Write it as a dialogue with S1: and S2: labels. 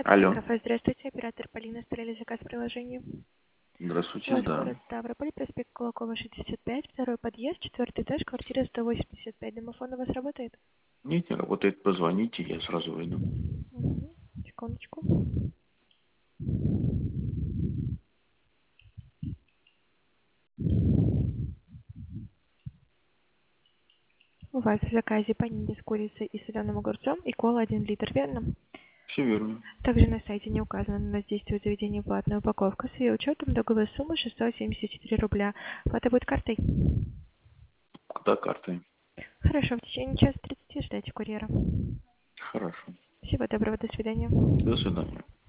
S1: Алло.
S2: Кафе, здравствуйте, оператор Полина, оставляли заказ в приложении.
S1: Здравствуйте,
S2: Ваш
S1: да.
S2: город Ставрополь, проспект Кулакова, 65, второй подъезд, четвертый этаж, квартира 185. Домофон у вас работает?
S1: Нет, не работает. Позвоните, я сразу выйду.
S2: Угу. Секундочку. У вас в заказе панини с курицей и соленым огурцом и кола 1 литр, верно?
S1: Все верно.
S2: Также на сайте не указано, но на действует заведение платная упаковка с ее учетом договор суммы 674 рубля. Плата будет картой?
S1: Когда картой?
S2: Хорошо, в течение часа 30 ждайте курьера.
S1: Хорошо.
S2: Всего доброго, до свидания.
S1: До свидания.